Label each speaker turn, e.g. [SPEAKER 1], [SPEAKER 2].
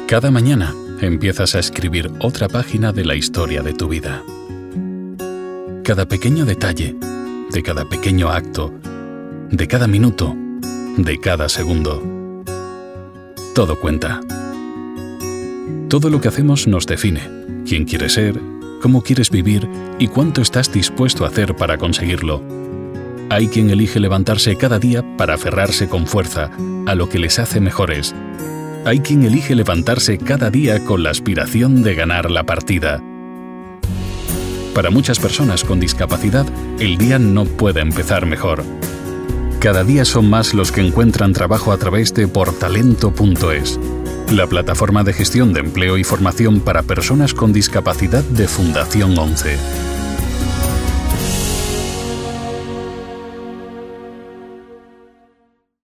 [SPEAKER 1] Cada mañana empiezas a escribir otra página de la historia de tu vida. Cada pequeño detalle, de cada pequeño acto, de cada minuto, de cada segundo. Todo cuenta. Todo lo que hacemos nos define. Quién quieres ser, cómo quieres vivir y cuánto estás dispuesto a hacer para conseguirlo. Hay quien elige levantarse cada día para aferrarse con fuerza a lo que les hace mejores. Hay quien elige levantarse cada día con la aspiración de ganar la partida. Para muchas personas con discapacidad, el día no puede empezar mejor. Cada día son más los que encuentran trabajo a través de portalento.es, la plataforma de gestión de empleo y formación para personas con discapacidad de Fundación 11.